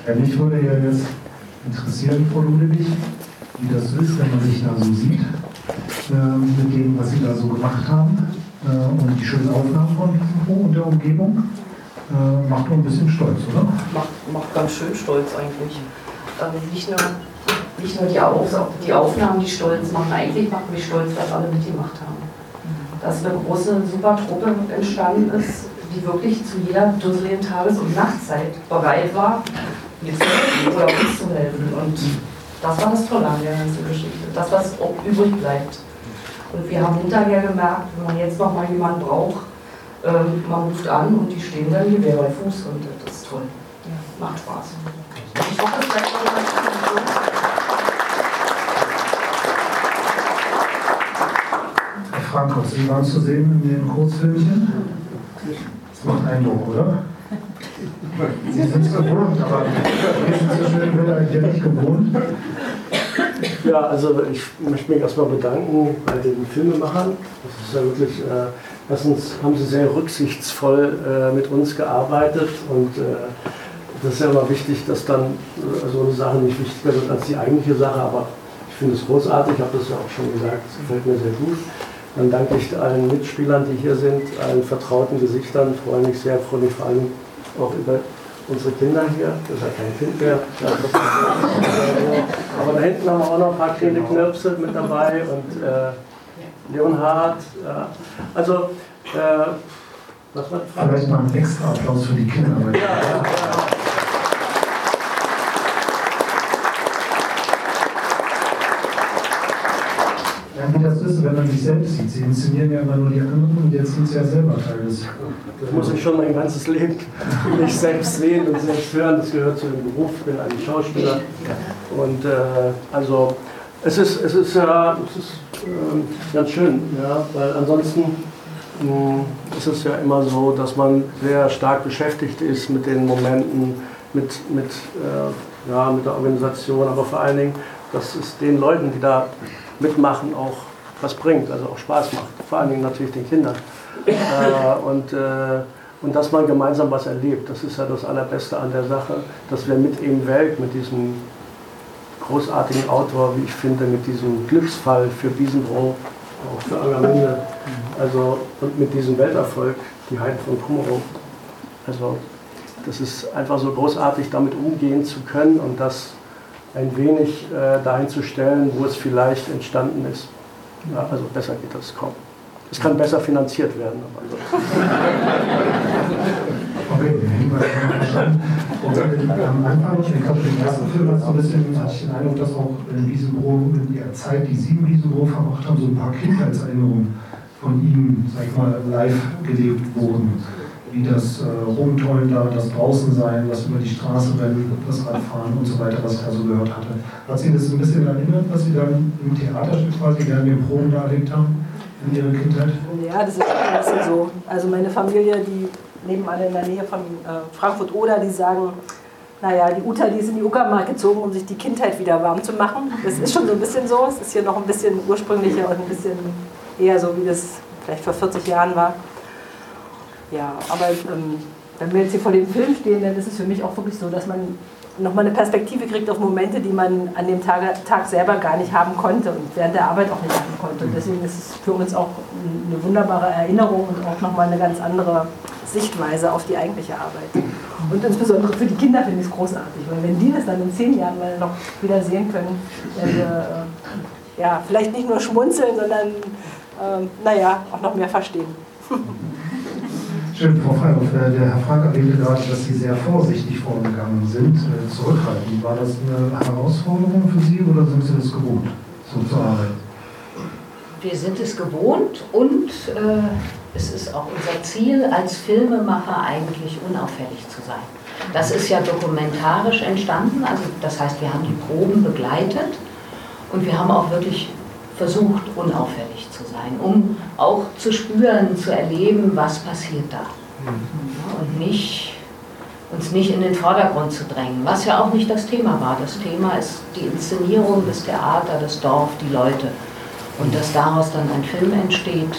Ja, mich würde ja jetzt interessieren, Frau Ludewig, wie das ist, wenn man sich da so sieht, mit dem, was Sie da so gemacht haben und die schönen Aufnahmen von diesem Buch und der Umgebung. Macht nur ein bisschen stolz, oder? Macht ganz schön stolz eigentlich. Nicht nur die Aufnahmen, die stolz machen, eigentlich macht mich stolz, dass alle mitgemacht haben. Dass eine große, super Truppe entstanden ist, die wirklich zu jeder dusseligen Tages- und Nachtzeit bereit war, mir zu helfen oder uns zu helfen. Und das war das Tolle an der ganzen Geschichte. Das, was auch übrig bleibt. Und wir haben hinterher gemerkt, wenn man jetzt noch mal jemanden braucht, man ruft an und die stehen dann Gewehr bei Fuß und das ist toll. Ja, macht Spaß. Ich hoffe, es bleibt noch mal. Herr Frankhaus, Sie waren zu sehen in den Kurzfilmchen? Das macht Eindruck, oder? Sie sind es gewohnt, aber wir sind so schön ja nicht gewohnt. Ja, also ich möchte mich erstmal bedanken bei den Filmemachern. Das ist ja wirklich, erstens haben sie sehr rücksichtsvoll mit uns gearbeitet und das ist ja immer wichtig, dass dann so eine Sache nicht wichtiger wird als die eigentliche Sache, aber ich finde es großartig, ich habe das ja auch schon gesagt, es gefällt mir sehr gut. Dann danke ich allen Mitspielern, die hier sind, allen vertrauten Gesichtern, freue mich vor allem auch über unsere Kinder hier, das ist ja kein Kind mehr. Aber da hinten haben wir auch noch ein paar kleine Knirpse mit dabei und Leonhard. Also, was war die Frage? Vielleicht mal einen extra Applaus für die Kinder. Ja, wie das ist, wenn man sich selbst sieht. Sie inszenieren ja immer nur die anderen und jetzt sind Sie ja selber Teil des. Das muss ich schon mein ganzes Leben mich selbst sehen und selbst hören. Das gehört zu dem Beruf. Ich bin ein Schauspieler. Und also es ist ganz schön, ja, weil ansonsten ist es ja immer so, dass man sehr stark beschäftigt ist mit den Momenten, mit der Organisation, aber vor allen Dingen, dass es den Leuten, die da mitmachen, auch was bringt, also auch Spaß macht. Vor allen Dingen natürlich den Kindern. Und dass man gemeinsam was erlebt, das ist ja das Allerbeste an der Sache, dass wir mit ihm Welk, mit diesem großartigen Autor, wie ich finde, mit diesem Glücksfall für Wiesenbrock, auch für Angermünde, also und mit diesem Welterfolg, die Heiden von Kummerow. Also das ist einfach so großartig, damit umgehen zu können und das ein wenig dahin zu stellen, wo es vielleicht entstanden ist. Ja, also besser geht das kaum. Es kann besser finanziert werden. Aber okay, den Hinweis haben wir verstanden. Und am Anfang, ich glaube, im ersten Film hatte ich den Eindruck, dass auch in der Zeit, die Sie in Wiesenbrock verbracht haben, so ein paar Kindheitserinnerungen von Ihnen, sag ich mal, live gelebt wurden. Wie das Rumtollen da, das Draußensein, das über die Straße rennen, das Radfahren und so weiter, was ich da so gehört hatte. Hat Sie das ein bisschen erinnert, was Sie dann im Theaterstück quasi während den Proben da erlebt haben? In Ihrer Kindheit? Ja, das ist ein bisschen so. Also meine Familie, die nebenan in der Nähe von Frankfurt-Oder, die sagen, naja, die Uta, die ist in die Uckermark gezogen, um sich die Kindheit wieder warm zu machen. Das ist schon so ein bisschen so. Es ist hier noch ein bisschen ursprünglicher und ein bisschen eher so, wie das vielleicht vor 40 Jahren war. Ja, aber wenn wir jetzt hier vor dem Film stehen, dann ist es für mich auch wirklich so, dass man nochmal eine Perspektive kriegt auf Momente, die man an dem Tag selber gar nicht haben konnte und während der Arbeit auch nicht haben konnte. Und deswegen ist es für uns auch eine wunderbare Erinnerung und auch nochmal eine ganz andere Sichtweise auf die eigentliche Arbeit. Und insbesondere für die Kinder finde ich es großartig, weil wenn die das dann in 10 Jahren mal noch wieder sehen können, werden wir ja, vielleicht nicht nur schmunzeln, sondern auch noch mehr verstehen. Schön, Frau Freihoff, der Herr Frank erwähnte gerade, dass Sie sehr vorsichtig vorgegangen sind, zurückhaltend. War das eine Herausforderung für Sie oder sind Sie das gewohnt, so zu arbeiten? Wir sind es gewohnt und es ist auch unser Ziel, als Filmemacher eigentlich unauffällig zu sein. Das ist ja dokumentarisch entstanden, also das heißt, wir haben die Proben begleitet und wir haben auch wirklich versucht, unauffällig zu sein, um auch zu spüren, zu erleben, was passiert da. Ja, und uns nicht in den Vordergrund zu drängen, was ja auch nicht das Thema war. Das Thema ist die Inszenierung, das Theater, das Dorf, die Leute. Und dass daraus dann ein Film entsteht,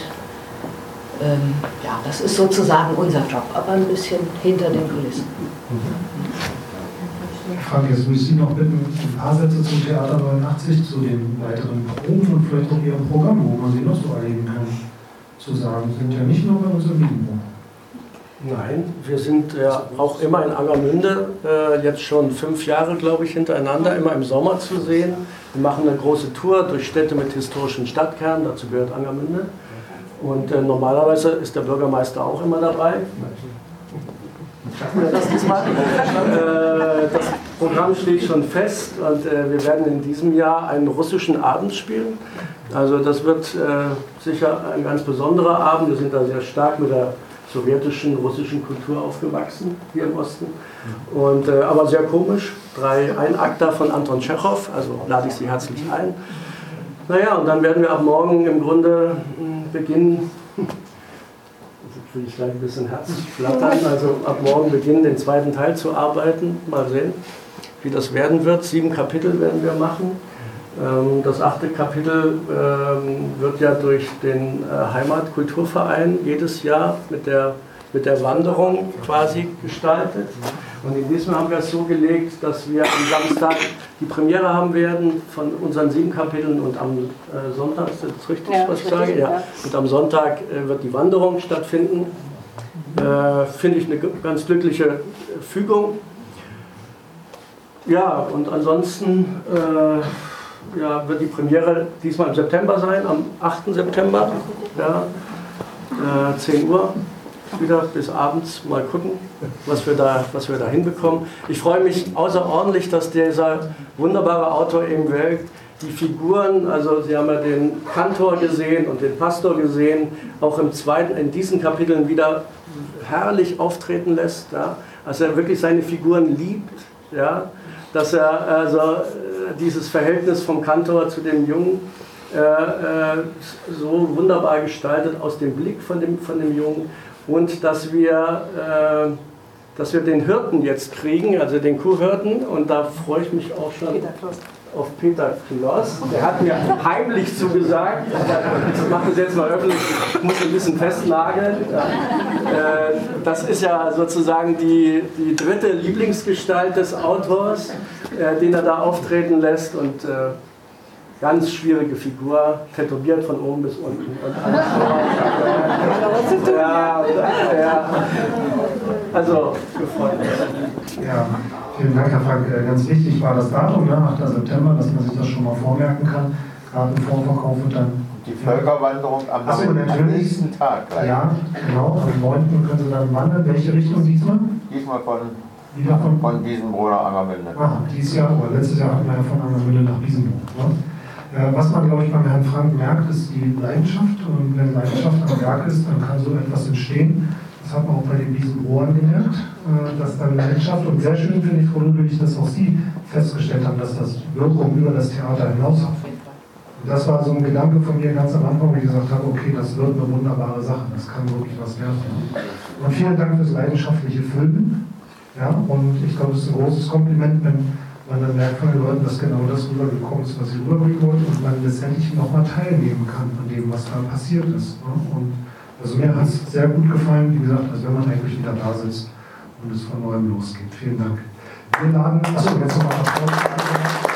das ist sozusagen unser Job, aber ein bisschen hinter den Kulissen. Frank, jetzt würde ich Sie noch bitten, ein paar Sätze zum Theater 89, zu den weiteren Proben und vielleicht auch Ihrem Programm, wo man Sie noch so erleben kann, zu sagen. Sie sind ja nicht nur bei uns im Wiesenbruch. Nein, wir sind ja auch immer in Angermünde, jetzt schon 5 Jahre, glaube ich, hintereinander, immer im Sommer zu sehen. Wir machen eine große Tour durch Städte mit historischen Stadtkernen, dazu gehört Angermünde. Und normalerweise ist der Bürgermeister auch immer dabei. Schaffen wir das diesmal? Das Programm steht schon fest und wir werden in diesem Jahr einen russischen Abend spielen. Also das wird sicher ein ganz besonderer Abend. Wir sind da sehr stark mit der sowjetischen, russischen Kultur aufgewachsen hier im Osten. Und, aber sehr komisch, 3 Einakter von Anton Tschechow, also lade ich Sie herzlich ein. Naja, und dann werden wir ab morgen im Grunde beginnen, jetzt will ich gleich ein bisschen herzlich flattern, also ab morgen beginnen, den 2. Teil zu arbeiten. Mal sehen, wie das werden wird. 7 Kapitel werden wir machen. Das 8. Kapitel wird ja durch den Heimatkulturverein jedes Jahr mit der Wanderung quasi gestaltet. Und in diesem haben wir es so gelegt, dass wir am Samstag die Premiere haben werden von unseren 7 Kapiteln und am Sonntag, ist das richtig, ja, was ich sage? Ja. Und am Sonntag wird die Wanderung stattfinden. Finde ich eine ganz glückliche Fügung. Ja, und ansonsten ja, wird die Premiere diesmal im September sein, am 8. September, ja, 10 Uhr, wieder bis abends, mal gucken, was wir da hinbekommen. Ich freue mich außerordentlich, dass dieser wunderbare Autor eben Welk die Figuren, also Sie haben ja den Kantor gesehen und den Pastor gesehen, auch in diesen Kapiteln wieder herrlich auftreten lässt, ja, dass er wirklich seine Figuren liebt, ja, dass er also dieses Verhältnis vom Kantor zu dem Jungen so wunderbar gestaltet aus dem Blick von dem Jungen und dass wir den Hirten jetzt kriegen, also den Kuhhirten, und da freue ich mich auch schon auf Peter Kloss. Der hat mir heimlich zugesagt, das machen Sie jetzt mal öffentlich, ich muss ein bisschen festnageln. Das ist ja sozusagen die 3. Lieblingsgestalt des Autors, den er da auftreten lässt, und ganz schwierige Figur, tätowiert von oben bis unten. Und ja, also gefreut mich. Ja, vielen Dank, Herr Frank. Ganz wichtig war das Datum, ne? 8. September, dass man sich das schon mal vormerken kann. Gerade im Vorverkauf wird dann die Völkerwanderung am nächsten Tag. Gleich. Ja, genau. Am 9. können Sie dann wandern. Welche Richtung diesmal? Diesmal von Wiesenbruch nach Angermünde. Dieses Jahr, oder letztes Jahr hatten wir ja von Angermünde nach Wiesenbruch. Ne? Was man, glaube ich, beim Herrn Frank merkt, ist die Leidenschaft. Und wenn Leidenschaft am Werk ist, dann kann so etwas entstehen. Das hat man auch bei den Wiesenbrohern gemerkt, dass da Leidenschaft, und sehr schön finde ich, Frau Ludwig, dass auch Sie festgestellt haben, dass das Wirkung über das Theater hinaus hat. Und das war so ein Gedanke von mir ganz am Anfang, wo ich gesagt habe, okay, das wird eine wunderbare Sache, das kann wirklich was werden. Und vielen Dank fürs leidenschaftliche Filmen. Ja, und ich glaube, es ist ein großes Kompliment, wenn man dann merkt von den Leuten, dass genau das rübergekommen ist, was sie rüberbringen wollten, und man letztendlich nochmal teilnehmen kann an dem, was da passiert ist. Ne? Und also mir hat es sehr gut gefallen, wie gesagt, als wenn man eigentlich wieder da sitzt und es von neuem losgeht. Vielen Dank. Wir laden, achso, jetzt nochmal Applaus.